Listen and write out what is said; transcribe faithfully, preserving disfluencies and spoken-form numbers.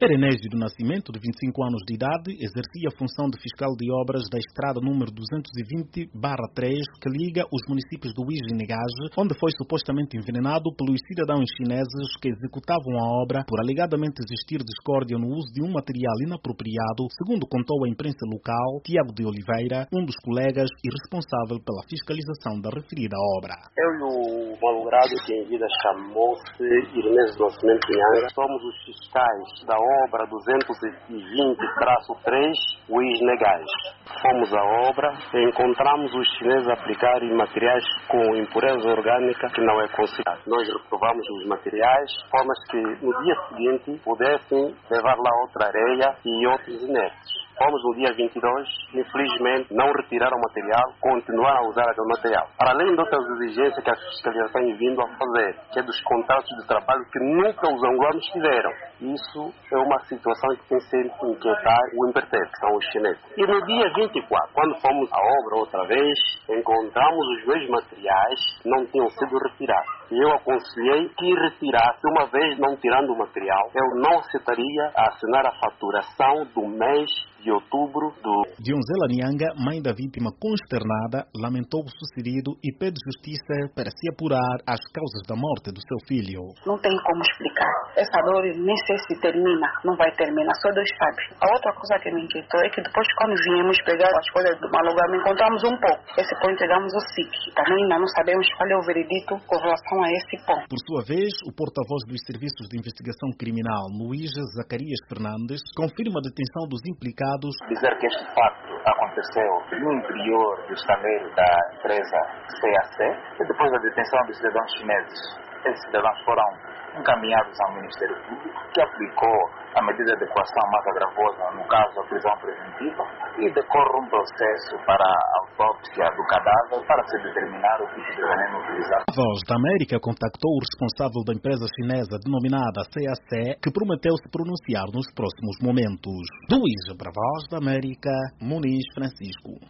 Erenésio do Nascimento, de vinte e cinco anos de idade, exercia a função de fiscal de obras da estrada número duzentos e vinte barra três, que liga os municípios do Uíge e Negage, onde foi supostamente envenenado pelos cidadãos chineses que executavam a obra por alegadamente existir discórdia no uso de um material inapropriado, segundo contou a imprensa local Tiago de Oliveira, um dos colegas e responsável pela fiscalização da referida obra. Eu e o malogrado, que em vida chamou-se Erenésio do Nascimento Nhanga, somos os fiscais da obra duzentos e vinte traço três, Uíge Negage. Fomos à obra e encontramos os chineses a aplicarem materiais com impureza orgânica que não é considerado. Nós reprovamos os materiais, de forma que no dia seguinte pudessem levar lá outra areia e outros inertes. Fomos no dia vinte e dois, infelizmente não retiraram o material, continuaram a usar aquele material. Para além de outras exigências que a fiscalização tem vindo a fazer, que é dos contratos de trabalho que nunca os angolanos tiveram. Isso é uma situação que tem sempre que inquietar o empreiteiro, que são os chineses. E no dia vinte e quatro, quando fomos à obra outra vez, encontramos os mesmos materiais que não tinham sido retirados. E eu aconselhei que retirasse, uma vez não tirando o material, eu não aceitaria assinar a faturação do mês de outubro do... Dionzela Nyanga, mãe da vítima consternada, lamentou o sucedido e pede justiça para se apurar as causas da morte do seu filho. Não tem como explicar. Essa dor nem sei se termina, não vai terminar, só Deus sabe. A outra coisa que me inquietou é que depois, quando viemos pegar as coisas do malogrado, encontramos um pouco. Esse ponto entregamos o S I C. Também ainda não sabemos qual é o veredito com relação a esse ponto. Por sua vez, o porta-voz dos Serviços de Investigação Criminal no Uíge, Zacarias Fernandes, confirma a detenção dos implicados. Dizer que este facto aconteceu no interior do estaleiro da empresa C A C e depois da detenção dos cidadãos chineses. Esses cidadãos foram encaminhados ao Ministério Público, que aplicou a medida de coação mais agravosa, no caso a prisão preventiva, e decorre um processo para a autópsia do cadáver para se determinar o tipo de veneno utilizado. A Voz da América contactou o responsável da empresa chinesa denominada C A C, que prometeu se pronunciar nos próximos momentos. Do Uíge para a Voz da América, Muniz Francisco.